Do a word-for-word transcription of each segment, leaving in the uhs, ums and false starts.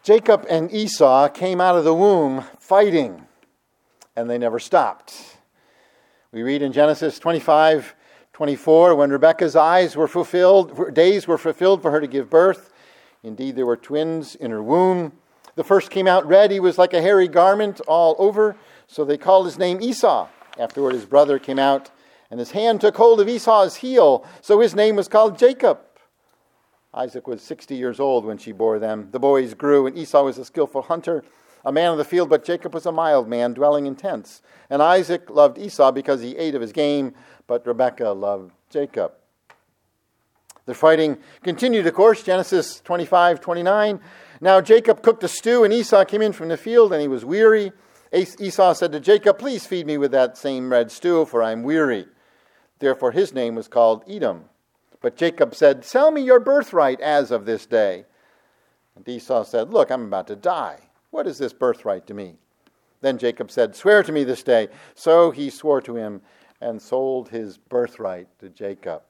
Jacob and Esau came out of the womb fighting, and they never stopped. We read in Genesis twenty-five twenty-four, when Rebekah's eyes were fulfilled, days were fulfilled for her to give birth. Indeed, there were twins in her womb. The first came out red. He was like a hairy garment all over, so they called his name Esau. Afterward, his brother came out, and his hand took hold of Esau's heel, so his name was called Jacob. Isaac was sixty years old when she bore them. The boys grew, and Esau was a skillful hunter, a man of the field, but Jacob was a mild man, dwelling in tents. And Isaac loved Esau because he ate of his game, but Rebekah loved Jacob. The fighting continued, of course, Genesis twenty-five twenty-nine. Now Jacob cooked a stew, and Esau came in from the field, and he was weary. Esau said to Jacob, "Please feed me with that same red stew, for I am weary." Therefore his name was called Edom. But Jacob said, "Sell me your birthright as of this day." And Esau said, "Look, I'm about to die. What is this birthright to me?" Then Jacob said, "Swear to me this day." So he swore to him and sold his birthright to Jacob.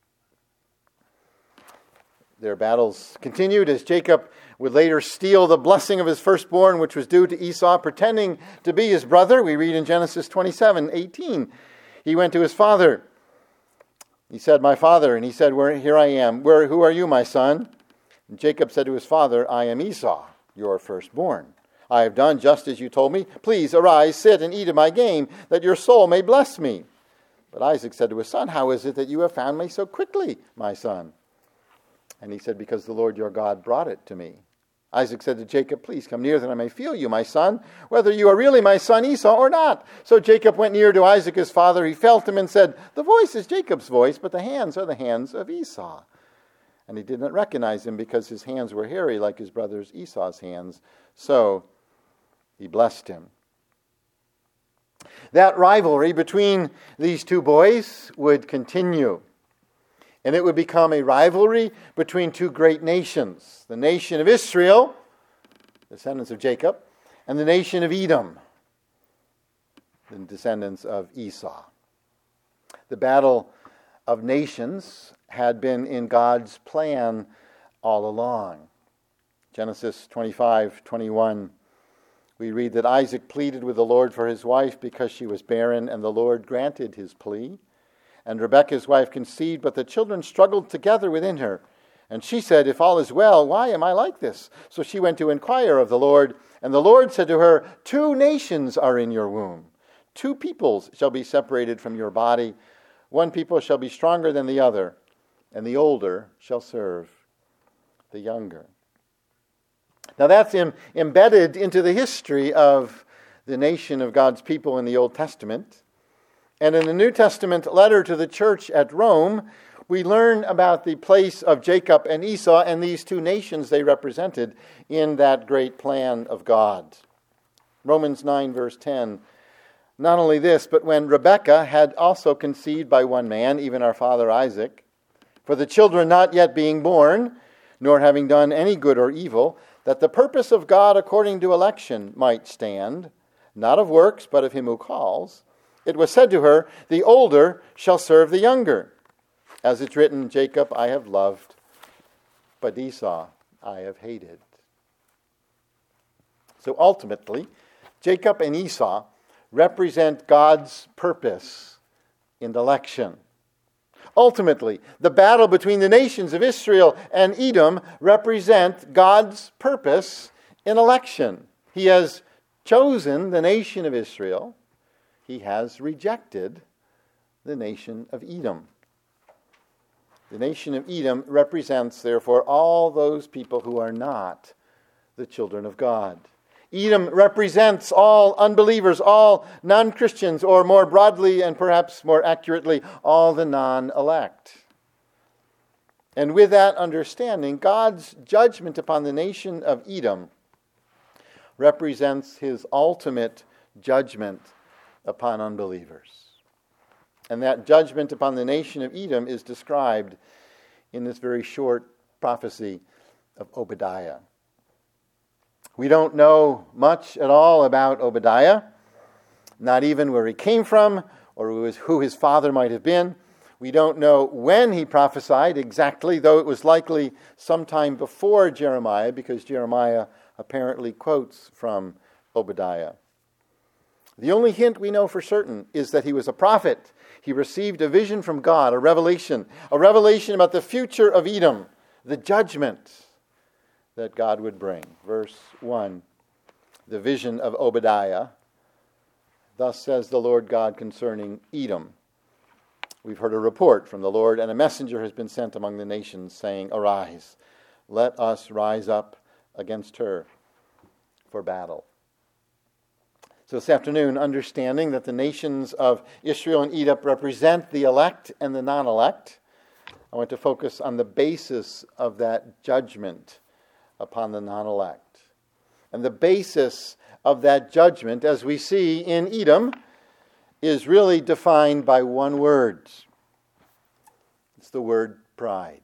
Their battles continued as Jacob would later steal the blessing of his firstborn, which was due to Esau, pretending to be his brother. We read in Genesis twenty-seven eighteen. He went to his father. He said, "My father." And he said, "Where? Here I am. Where? Who are you, my son?" And Jacob said to his father, "I am Esau, your firstborn. I have done just as you told me. Please arise, sit, and eat of my game, that your soul may bless me." But Isaac said to his son, "How is it that you have found me so quickly, my son?" And he said, "Because the Lord your God brought it to me." Isaac said to Jacob, "Please come near that I may feel you, my son, whether you are really my son Esau or not." So Jacob went near to Isaac his father. He felt him and said, "The voice is Jacob's voice, but the hands are the hands of Esau." And he did not recognize him because his hands were hairy like his brother's Esau's hands. So he blessed him. That rivalry between these two boys would continue. And it would become a rivalry between two great nations. The nation of Israel, descendants of Jacob, and the nation of Edom, the descendants of Esau. The battle of nations had been in God's plan all along. Genesis twenty-five twenty-one, we read that Isaac pleaded with the Lord for his wife because she was barren, and the Lord granted his plea. And Rebekah, his wife, conceived, but the children struggled together within her. And she said, "If all is well, why am I like this?" So she went to inquire of the Lord. And the Lord said to her, "Two nations are in your womb. Two peoples shall be separated from your body. One people shall be stronger than the other, and the older shall serve the younger." Now that's im- embedded into the history of the nation of God's people in the Old Testament. And in the New Testament letter to the church at Rome, we learn about the place of Jacob and Esau and these two nations they represented in that great plan of God. Romans nine, verse ten. Not only this, but when Rebekah had also conceived by one man, even our father Isaac, for the children not yet being born, nor having done any good or evil, that the purpose of God according to election might stand, not of works, but of him who calls, it was said to her, "The older shall serve the younger." As it's written, "Jacob I have loved, but Esau I have hated." So ultimately, Jacob and Esau represent God's purpose in election. Ultimately, the battle between the nations of Israel and Edom represent God's purpose in election. He has chosen the nation of Israel. He has rejected the nation of Edom. The nation of Edom represents, therefore, all those people who are not the children of God. Edom represents all unbelievers, all non-Christians, or more broadly and perhaps more accurately, all the non-elect. And with that understanding, God's judgment upon the nation of Edom represents his ultimate judgment upon unbelievers. And that judgment upon the nation of Edom is described in this very short prophecy of Obadiah. We don't know much at all about Obadiah, not even where he came from or who his, who his father might have been. We don't know when he prophesied exactly, though it was likely sometime before Jeremiah, because Jeremiah apparently quotes from Obadiah. The only hint we know for certain is that he was a prophet. He received a vision from God, a revelation, a revelation about the future of Edom, the judgment that God would bring. Verse one, the vision of Obadiah. Thus says the Lord God concerning Edom. We've heard a report from the Lord, and a messenger has been sent among the nations, saying, Arise, let us rise up against her for battle. So this afternoon, understanding that the nations of Israel and Edom represent the elect and the non-elect, I want to focus on the basis of that judgment upon the non-elect. And the basis of that judgment, as we see in Edom, is really defined by one word. It's the word pride.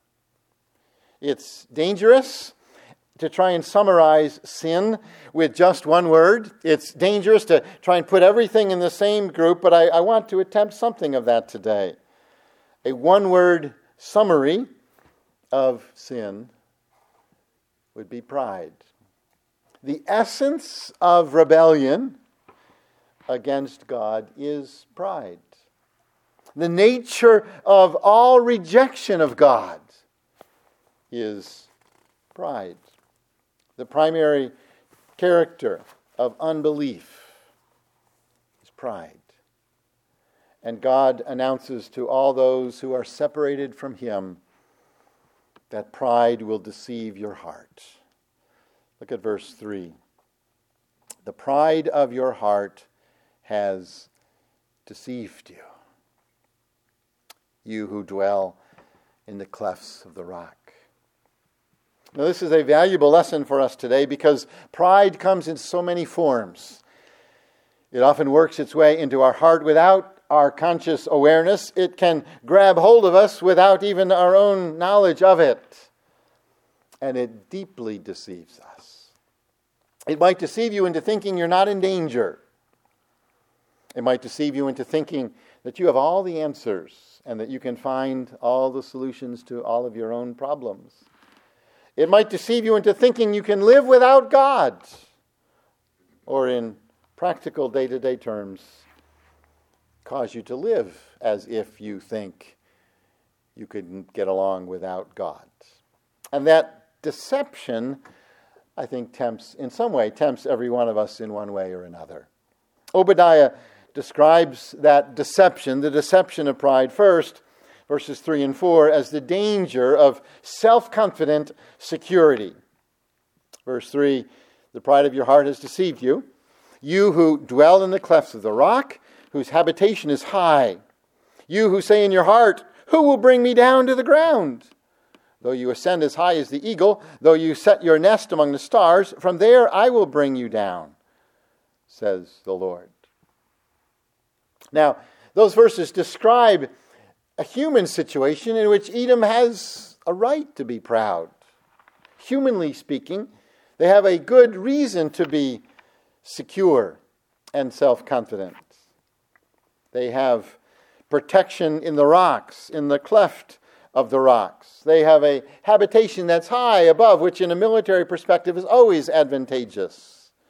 It's dangerous to try and summarize sin with just one word. It's dangerous to try and put everything in the same group, but I, I want to attempt something of that today. A one-word summary of sin would be pride. The essence of rebellion against God is pride. The nature of all rejection of God is pride. The primary character of unbelief is pride. And God announces to all those who are separated from Him that pride will deceive your heart. Look at verse three. The pride of your heart has deceived you, you who dwell in the clefts of the rock. Now, this is a valuable lesson for us today because pride comes in so many forms. It often works its way into our heart without our conscious awareness. It can grab hold of us without even our own knowledge of it. And it deeply deceives us. It might deceive you into thinking you're not in danger. It might deceive you into thinking that you have all the answers and that you can find all the solutions to all of your own problems. It might deceive you into thinking you can live without God, or in practical day-to-day terms, cause you to live as if you think you could get along without God. And that deception, I think, tempts, in some way, tempts every one of us in one way or another. Obadiah describes that deception, the deception of pride, first, verses three and four, as the danger of self-confident security. Verse three, the pride of your heart has deceived you. You who dwell in the clefts of the rock, whose habitation is high. You who say in your heart, who will bring me down to the ground? Though you ascend as high as the eagle, though you set your nest among the stars, from there I will bring you down, says the Lord. Now, those verses describe a human situation in which Edom has a right to be proud. Humanly speaking, they have a good reason to be secure and self-confident. They have protection in the rocks, in the cleft of the rocks. They have a habitation that's high above, which in a military perspective is always advantageous.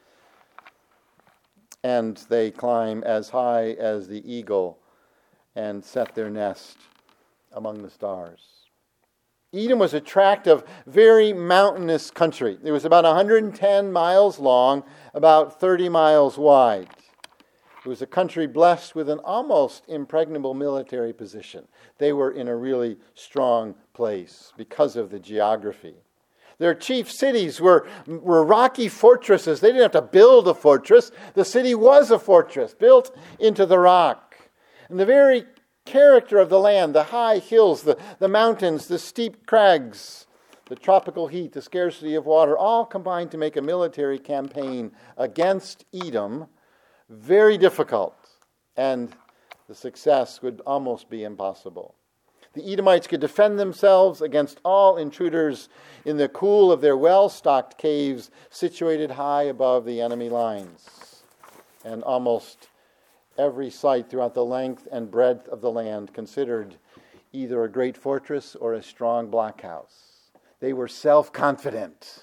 And they climb as high as the eagle and set their nest among the stars. Edom was a tract of very mountainous country. It was about one hundred ten miles long, about thirty miles wide. It was a country blessed with an almost impregnable military position. They were in a really strong place because of the geography. Their chief cities were, were rocky fortresses. They didn't have to build a fortress. The city was a fortress built into the rock. And the very character of the land, the high hills, the, the mountains, the steep crags, the tropical heat, the scarcity of water, all combined to make a military campaign against Edom very difficult, and the success would almost be impossible. The Edomites could defend themselves against all intruders in the cool of their well-stocked caves situated high above the enemy lines. And almost every site throughout the length and breadth of the land considered either a great fortress or a strong blockhouse. They were self-confident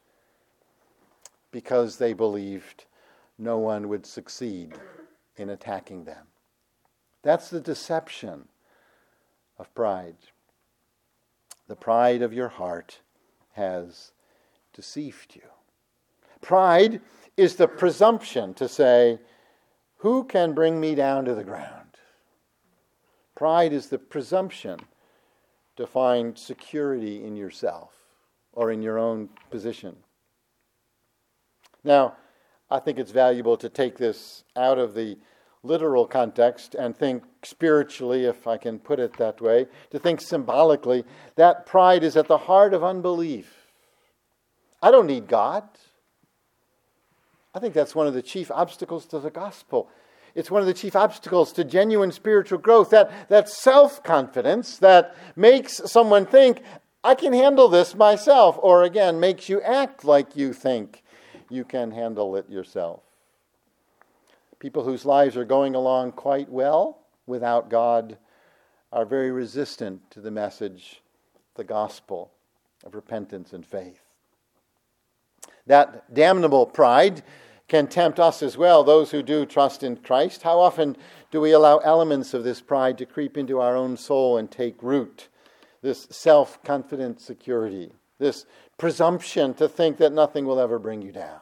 because they believed no one would succeed in attacking them. That's the deception of pride. The pride of your heart has deceived you. Pride is the presumption to say, who can bring me down to the ground? Pride is the presumption to find security in yourself or in your own position. Now, I think it's valuable to take this out of the literal context and think spiritually, if I can put it that way, to think symbolically that pride is at the heart of unbelief. I don't need God. I think that's one of the chief obstacles to the gospel. It's one of the chief obstacles to genuine spiritual growth, that, that self-confidence that makes someone think, I can handle this myself, or again, makes you act like you think you can handle it yourself. People whose lives are going along quite well without God are very resistant to the message, the gospel of repentance and faith. That damnable pride can tempt us as well, those who do trust in Christ. How often do we allow elements of this pride to creep into our own soul and take root? This self-confident security, this presumption to think that nothing will ever bring you down.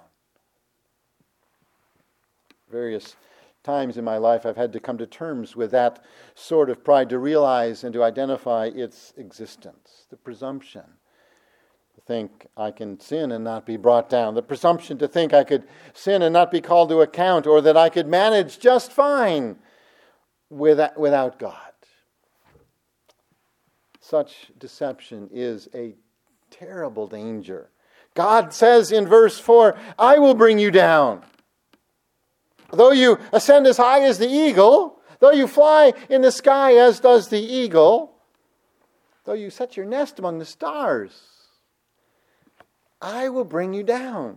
Various times in my life I've had to come to terms with that sort of pride, to realize and to identify its existence. The presumption to think I can sin and not be brought down. The presumption to think I could sin and not be called to account, or that I could manage just fine without, without God. Such deception is a terrible danger. God says in verse four, I will bring you down. Though you ascend as high as the eagle, though you fly in the sky as does the eagle, though you set your nest among the stars, I will bring you down.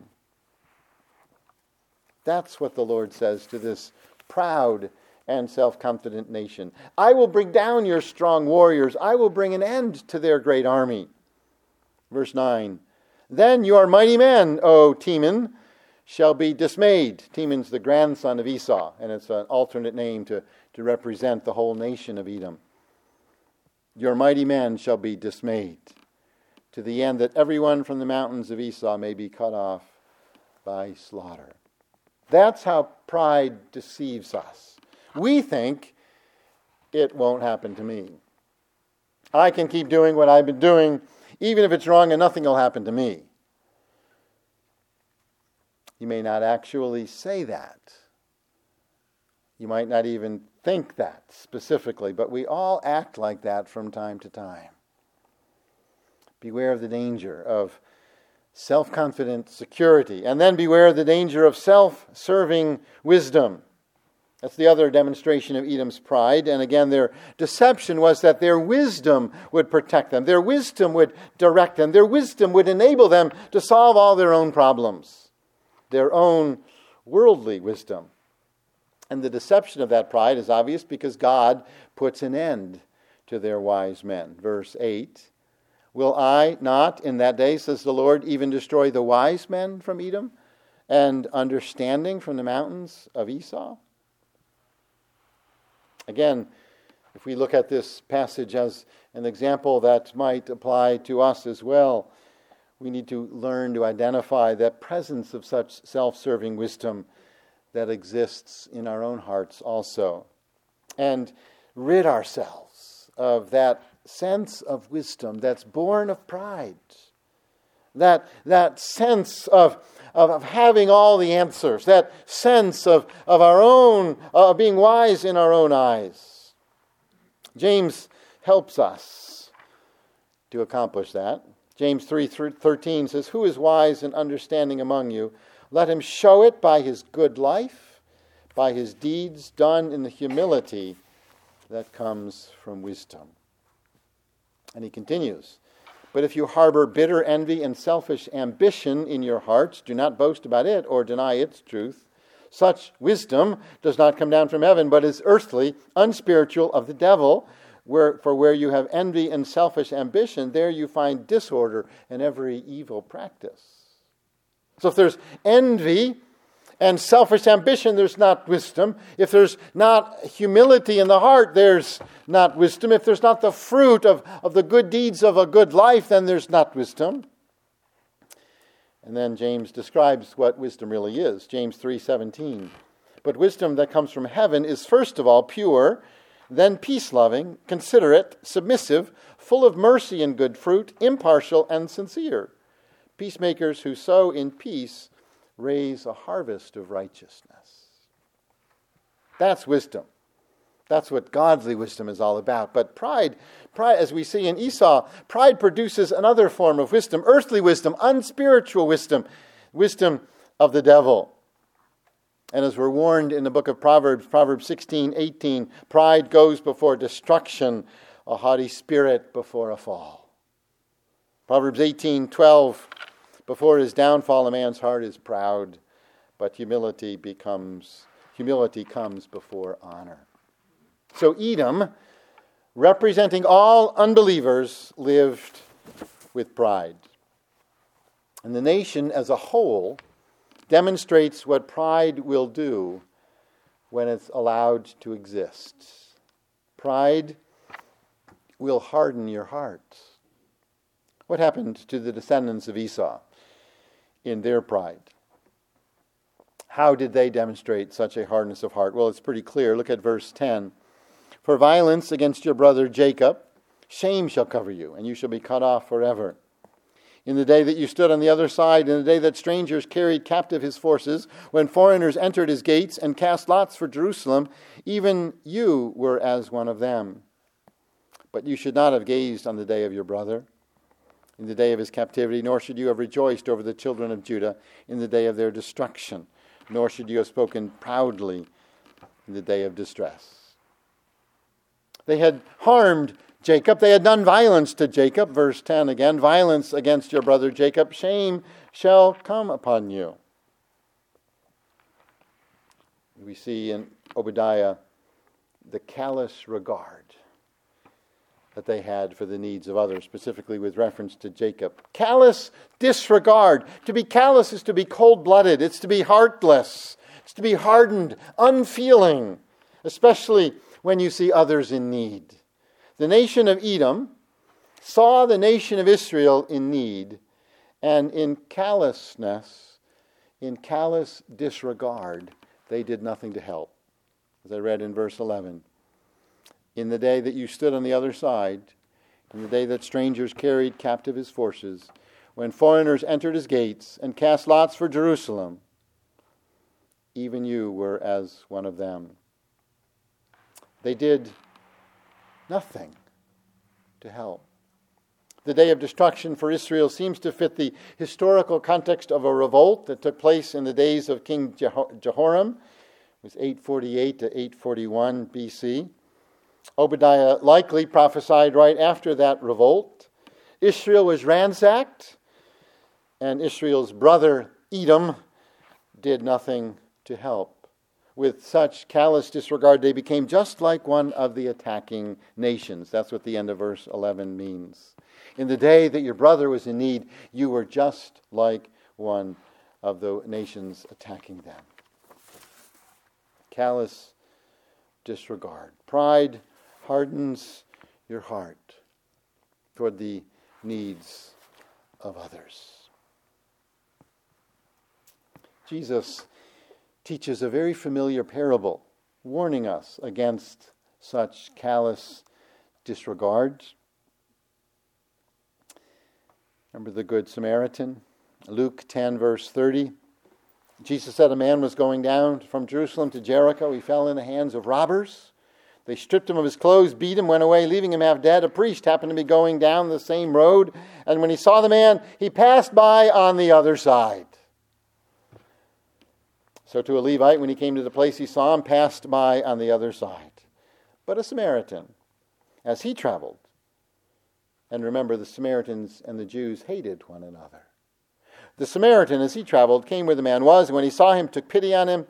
That's what the Lord says to this proud and self-confident nation. I will bring down your strong warriors. I will bring an end to their great army. Verse nine, then your mighty men, O Teman, shall be dismayed. Teman's the grandson of Esau, and it's an alternate name to, to represent the whole nation of Edom. Your mighty men shall be dismayed, to the end that everyone from the mountains of Esau may be cut off by slaughter. That's how pride deceives us. We think it won't happen to me. I can keep doing what I've been doing, even if it's wrong, and nothing will happen to me. You may not actually say that. You might not even think that specifically, but we all act like that from time to time. Beware of the danger of self-confident security, and then beware of the danger of self-serving wisdom. That's the other demonstration of Edom's pride. And again, their deception was that their wisdom would protect them. Their wisdom would direct them. Their wisdom would enable them to solve all their own problems. Their own worldly wisdom. And the deception of that pride is obvious because God puts an end to their wise men. Verse eight, will I not in that day, says the Lord, even destroy the wise men from Edom and understanding from the mountains of Esau? Again, if we look at this passage as an example that might apply to us as well, we need to learn to identify that presence of such self-serving wisdom that exists in our own hearts also, and rid ourselves of that sense of wisdom that's born of pride, that, that sense of, of, of having all the answers, that sense of, of our own, uh, being wise in our own eyes. James helps us to accomplish that. James three thirteen says, who is wise and understanding among you? Let him show it by his good life, by his deeds done in the humility that comes from wisdom. And he continues, but if you harbor bitter envy and selfish ambition in your hearts, do not boast about it or deny its truth. Such wisdom does not come down from heaven, but is earthly, unspiritual, of the devil. Where, for where you have envy and selfish ambition, there you find disorder and every evil practice. So if there's envy and selfish ambition, there's not wisdom. If there's not humility in the heart, there's not wisdom. If there's not the fruit of, of the good deeds of a good life, then there's not wisdom. And then James describes what wisdom really is. James three seventeen. But wisdom that comes from heaven is first of all pure, then peace-loving, considerate, submissive, full of mercy and good fruit, impartial and sincere. Peacemakers who sow in peace raise a harvest of righteousness. That's wisdom. That's what godly wisdom is all about. But pride, pride, as we see in Esau, pride produces another form of wisdom, earthly wisdom, unspiritual wisdom, wisdom of the devil. And as we're warned in the book of Proverbs, Proverbs sixteen eighteen, pride goes before destruction, a haughty spirit before a fall. Proverbs eighteen twelve, before his downfall a man's heart is proud, but humility becomes humility comes before honor. So Edom, representing all unbelievers, lived with pride. And the nation as a whole demonstrates what pride will do when it's allowed to exist. Pride will harden your heart. What happened to the descendants of Esau in their pride? How did they demonstrate such a hardness of heart? Well, it's pretty clear. Look at verse ten. For violence against your brother Jacob, shame shall cover you, and you shall be cut off forever. In the day that you stood on the other side, in the day that strangers carried captive his forces, when foreigners entered his gates and cast lots for Jerusalem, even you were as one of them. But you should not have gazed on the day of your brother, in the day of his captivity, nor should you have rejoiced over the children of Judah in the day of their destruction, nor should you have spoken proudly in the day of distress. They had harmed Jacob. They had done violence to Jacob. Verse ten again, violence against your brother Jacob. Shame shall come upon you. We see in Obadiah the callous regard that they had for the needs of others, specifically with reference to Jacob. Callous disregard. To be callous is to be cold-blooded. It's to be heartless. It's to be hardened, unfeeling, especially when you see others in need. The nation of Edom saw the nation of Israel in need, and in callousness, in callous disregard, they did nothing to help. As I read in verse eleven, in the day that you stood on the other side, in the day that strangers carried captive his forces, when foreigners entered his gates and cast lots for Jerusalem, even you were as one of them. They did nothing to help. The day of destruction for Israel seems to fit the historical context of a revolt that took place in the days of King Jehoram. It was eight forty-eight to eight forty-one B C. Obadiah likely prophesied right after that revolt. Israel was ransacked, and Israel's brother Edom did nothing to help. With such callous disregard, they became just like one of the attacking nations. That's what the end of verse eleven means. In the day that your brother was in need, you were just like one of the nations attacking them. Callous disregard. Pride hardens your heart toward the needs of others. Jesus teaches a very familiar parable, warning us against such callous disregard. Remember the Good Samaritan? Luke ten, verse thirty. Jesus said a man was going down from Jerusalem to Jericho. He fell in the hands of robbers. They stripped him of his clothes, beat him, went away, leaving him half dead. A priest happened to be going down the same road, and when he saw the man, he passed by on the other side. So to a Levite, when he came to the place he saw him, passed by on the other side. But a Samaritan, as he traveled, and remember the Samaritans and the Jews hated one another. The Samaritan, as he traveled, came where the man was, and when he saw him, took pity on him.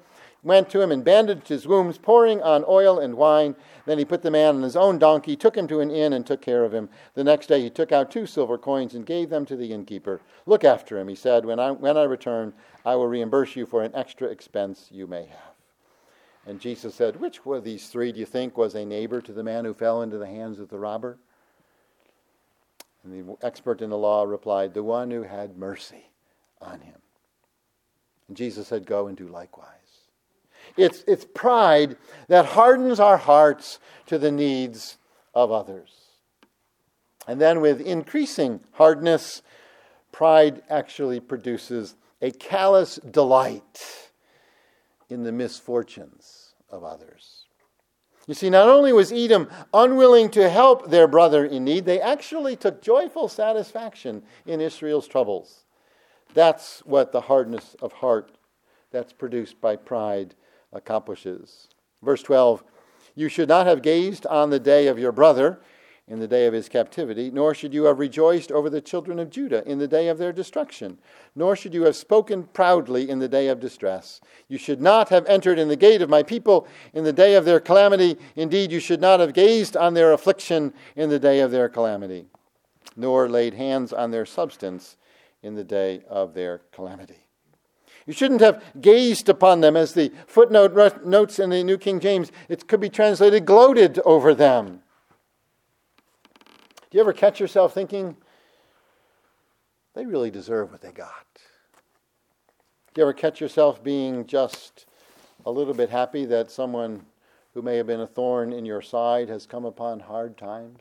went to him and bandaged his wounds, pouring on oil and wine. Then he put the man on his own donkey, took him to an inn, and took care of him. The next day he took out two silver coins and gave them to the innkeeper. Look after him, he said. When I, when I return, I will reimburse you for an extra expense you may have. And Jesus said, which one of these three do you think was a neighbor to the man who fell into the hands of the robber? And the expert in the law replied, the one who had mercy on him. And Jesus said, go and do likewise. It's, it's pride that hardens our hearts to the needs of others. And then with increasing hardness, pride actually produces a callous delight in the misfortunes of others. You see, not only was Edom unwilling to help their brother in need, they actually took joyful satisfaction in Israel's troubles. That's what the hardness of heart that's produced by pride accomplishes. Verse twelve, you should not have gazed on the day of your brother in the day of his captivity, nor should you have rejoiced over the children of Judah in the day of their destruction, nor should you have spoken proudly in the day of distress. You should not have entered in the gate of my people in the day of their calamity. Indeed, you should not have gazed on their affliction in the day of their calamity, nor laid hands on their substance in the day of their calamity. You shouldn't have gazed upon them, as the footnote notes in the New King James. It could be translated gloated over them. Do you ever catch yourself thinking, they really deserve what they got? Do you ever catch yourself being just a little bit happy that someone who may have been a thorn in your side has come upon hard times?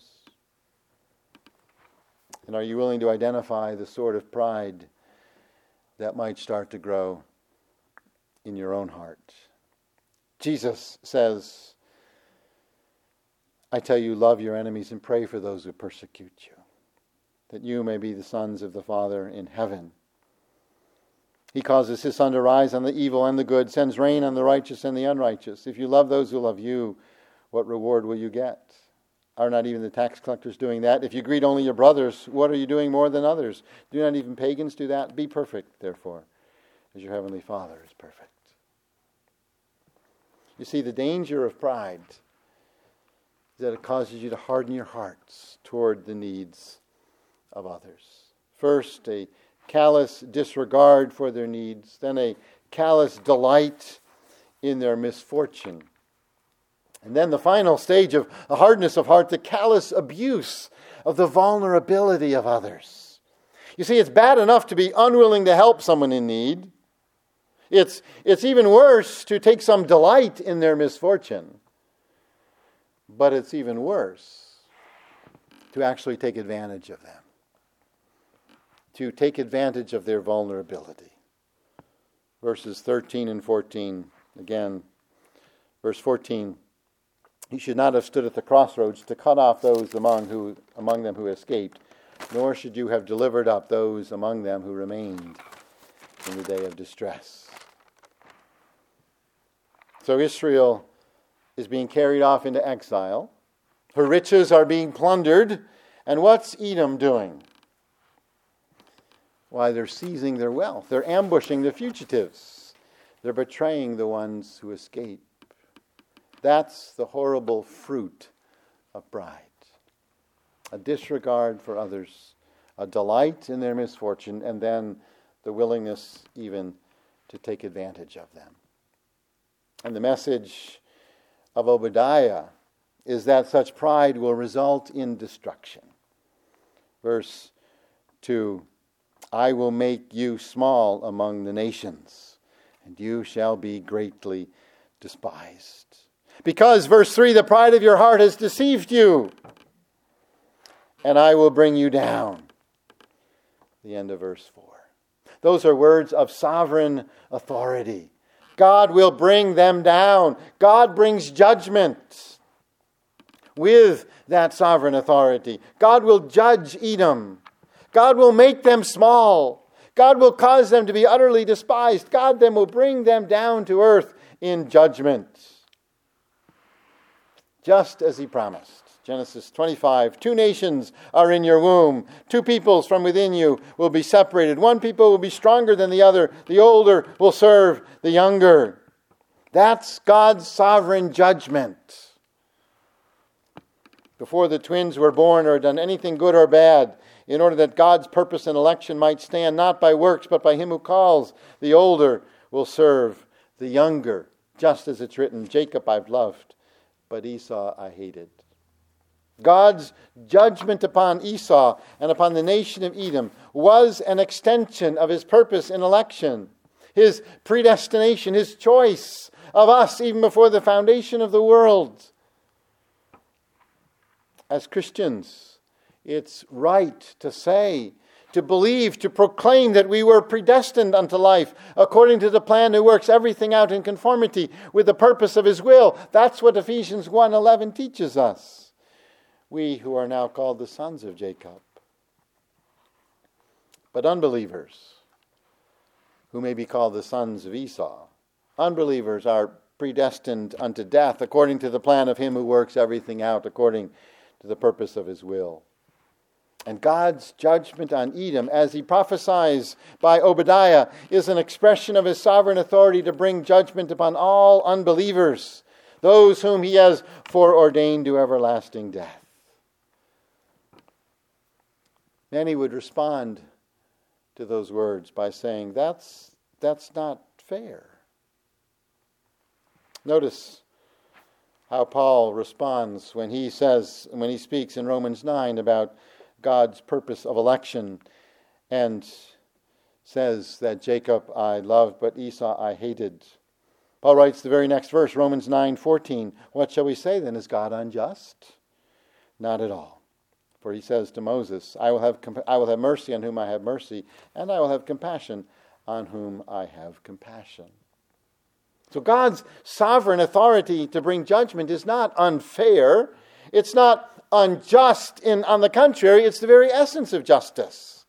And are you willing to identify the sort of pride that might start to grow in your own heart? Jesus says, I tell you, love your enemies and pray for those who persecute you, that you may be the sons of the Father in heaven. He causes his sun to rise on the evil and the good, sends rain on the righteous and the unrighteous. If you love those who love you, what reward will you get? Are not even the tax collectors doing that? If you greet only your brothers, what are you doing more than others? Do not even pagans do that? Be perfect, therefore, as your heavenly Father is perfect. You see, the danger of pride is that it causes you to harden your hearts toward the needs of others. First, a callous disregard for their needs, then a callous delight in their misfortune. And then the final stage of a hardness of heart, the callous abuse of the vulnerability of others. You see, it's bad enough to be unwilling to help someone in need. It's, it's even worse to take some delight in their misfortune. But it's even worse to actually take advantage of them. To take advantage of their vulnerability. Verses thirteen and fourteen, again, verse fourteen. He should not have stood at the crossroads to cut off those among who among them who escaped, nor should you have delivered up those among them who remained in the day of distress. So Israel is being carried off into exile. Her riches are being plundered. And what's Edom doing? Why, they're seizing their wealth. They're ambushing the fugitives. They're betraying the ones who escape. That's the horrible fruit of pride. A disregard for others, a delight in their misfortune, and then the willingness even to take advantage of them. And the message of Obadiah is that such pride will result in destruction. Verse two, I will make you small among the nations, and you shall be greatly despised. Because, verse three, the pride of your heart has deceived you, and I will bring you down. The end of verse four. Those are words of sovereign authority. God will bring them down. God brings judgment with that sovereign authority. God will judge Edom. God will make them small. God will cause them to be utterly despised. God then will bring them down to earth in judgment. Just as he promised. Genesis twenty-five, two nations are in your womb. Two peoples from within you will be separated. One people will be stronger than the other. The older will serve the younger. That's God's sovereign judgment. Before the twins were born or done anything good or bad, in order that God's purpose and election might stand not by works but by him who calls, the older will serve the younger. Just as it's written, Jacob I've loved, but Esau I hated. God's judgment upon Esau and upon the nation of Edom was an extension of his purpose in election, his predestination, his choice of us even before the foundation of the world. As Christians, it's right to say, to believe, to proclaim that we were predestined unto life according to the plan who works everything out in conformity with the purpose of his will. That's what Ephesians one eleven teaches us. We who are now called the sons of Jacob. But unbelievers, who may be called the sons of Esau, unbelievers are predestined unto death according to the plan of him who works everything out according to the purpose of his will. And God's judgment on Edom, as he prophesies by Obadiah, is an expression of his sovereign authority to bring judgment upon all unbelievers, those whom he has foreordained to everlasting death. Many would respond to those words by saying, that's, that's not fair. Notice how Paul responds when he says, when he speaks in Romans nine about God's purpose of election and says that Jacob I loved, but Esau I hated. Paul writes the very next verse, Romans nine fourteen. What shall we say then? Is God unjust? Not at all. For he says to Moses, I will have comp- I will have mercy on whom I have mercy, and I will have compassion on whom I have compassion. So God's sovereign authority to bring judgment is not unfair. It's not unjust. In, on the contrary, it's the very essence of justice.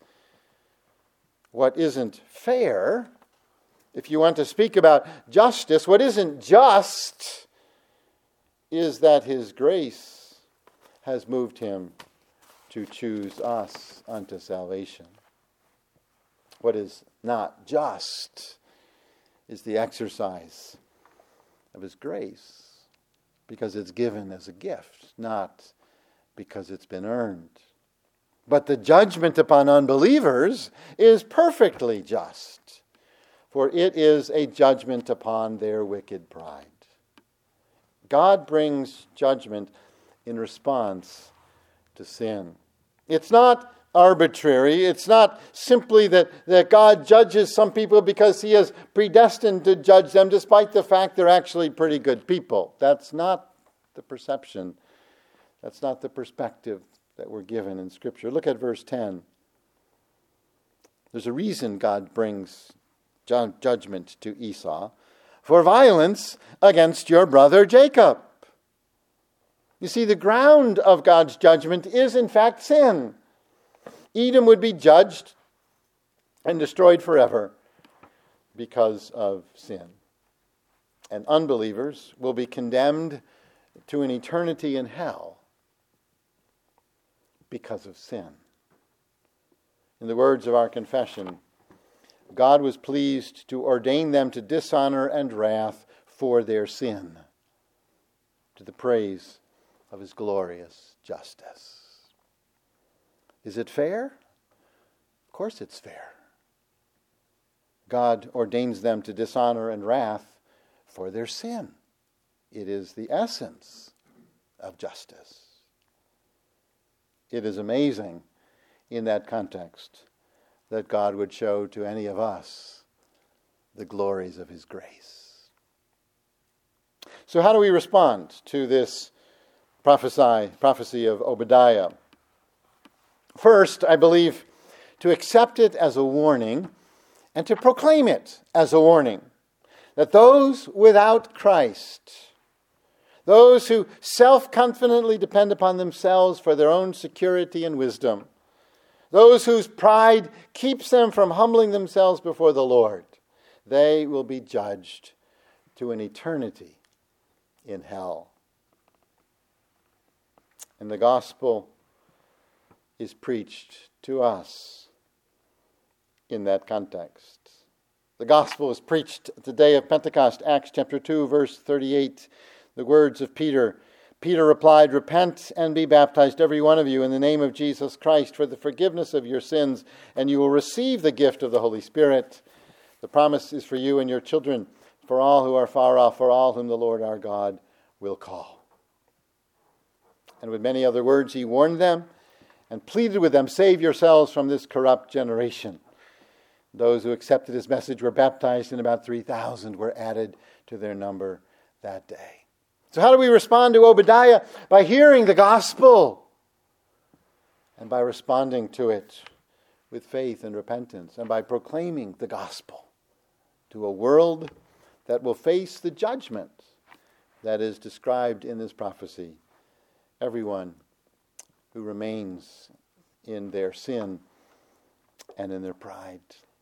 What isn't fair, if you want to speak about justice, what isn't just is that his grace has moved him to choose us unto salvation. What is not just is the exercise of his grace, because it's given as a gift, not because it's been earned. But the judgment upon unbelievers is perfectly just, for it is a judgment upon their wicked pride. God brings judgment in response to sin. It's not arbitrary. It's not simply that, that God judges some people because he is predestined to judge them despite the fact they're actually pretty good people. That's not the perception. That's not the perspective that we're given in Scripture. Look at verse ten. There's a reason God brings ju- judgment to Esau. For violence against your brother Jacob. You see, the ground of God's judgment is in fact sin. Edom would be judged and destroyed forever because of sin. And unbelievers will be condemned to an eternity in hell because of sin. In the words of our confession, God was pleased to ordain them to dishonor and wrath for their sin, to the praise of his glorious justice. Is it fair? Of course it's fair. God ordains them to dishonor and wrath for their sin. It is the essence of justice. It is amazing in that context that God would show to any of us the glories of his grace. So how do we respond to this prophesy, prophecy of Obadiah? First, I believe, to accept it as a warning and to proclaim it as a warning that those without Christ, those who self-confidently depend upon themselves for their own security and wisdom, those whose pride keeps them from humbling themselves before the Lord, they will be judged to an eternity in hell. And the gospel is preached to us in that context. The gospel was preached the day of Pentecost, Acts chapter two, verse thirty-eight. The words of Peter. Peter replied, "Repent and be baptized, every one of you, in the name of Jesus Christ for the forgiveness of your sins, and you will receive the gift of the Holy Spirit. The promise is for you and your children, for all who are far off, for all whom the Lord our God will call." And with many other words he warned them and pleaded with them, "Save yourselves from this corrupt generation." Those who accepted his message were baptized, and about three thousand were added to their number that day. So how do we respond to Obadiah? By hearing the gospel and by responding to it with faith and repentance, and by proclaiming the gospel to a world that will face the judgment that is described in this prophecy. Everyone who remains in their sin and in their pride.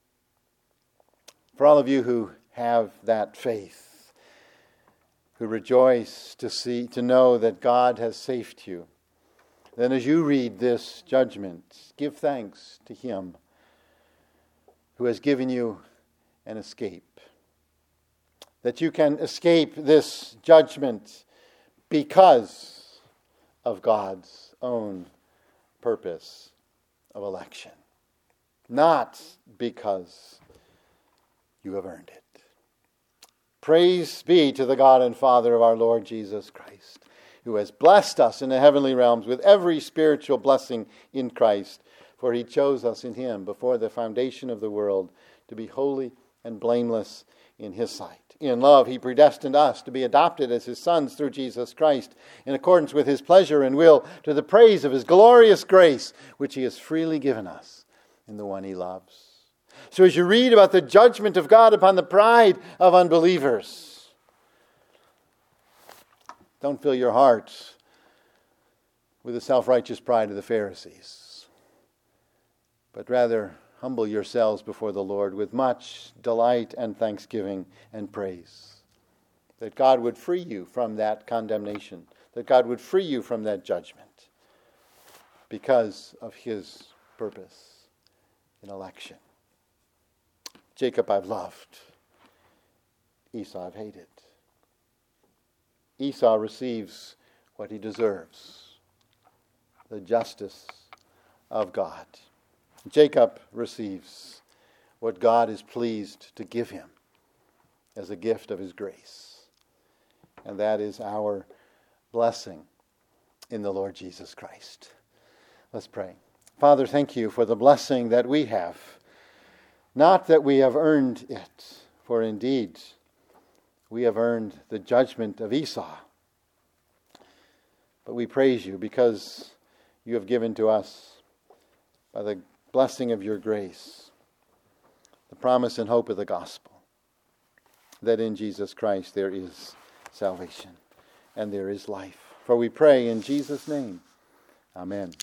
For all of you who have that faith, who rejoice to see, to know that God has saved you, then as you read this judgment, give thanks to Him who has given you an escape. That you can escape this judgment because of God's own purpose of election, not because you have earned it. Praise be to the God and Father of our Lord Jesus Christ, who has blessed us in the heavenly realms with every spiritual blessing in Christ, for He chose us in Him before the foundation of the world to be holy and blameless in His sight. In love, He predestined us to be adopted as His sons through Jesus Christ, in accordance with His pleasure and will, to the praise of His glorious grace, which He has freely given us in the one He loves. So as you read about the judgment of God upon the pride of unbelievers, don't fill your heart with the self-righteous pride of the Pharisees, but rather humble yourselves before the Lord with much delight and thanksgiving and praise. That God would free you from that condemnation, that God would free you from that judgment because of His purpose in election. Jacob I've loved, Esau I've hated. Esau receives what he deserves, the justice of God. Jacob receives what God is pleased to give him as a gift of His grace. And that is our blessing in the Lord Jesus Christ. Let's pray. Father, thank You for the blessing that we have. Not that we have earned it, for indeed we have earned the judgment of Esau. But we praise You because You have given to us, by the blessing of Your grace, the promise and hope of the gospel, that in Jesus Christ there is salvation and there is life. For we pray in Jesus' name. Amen.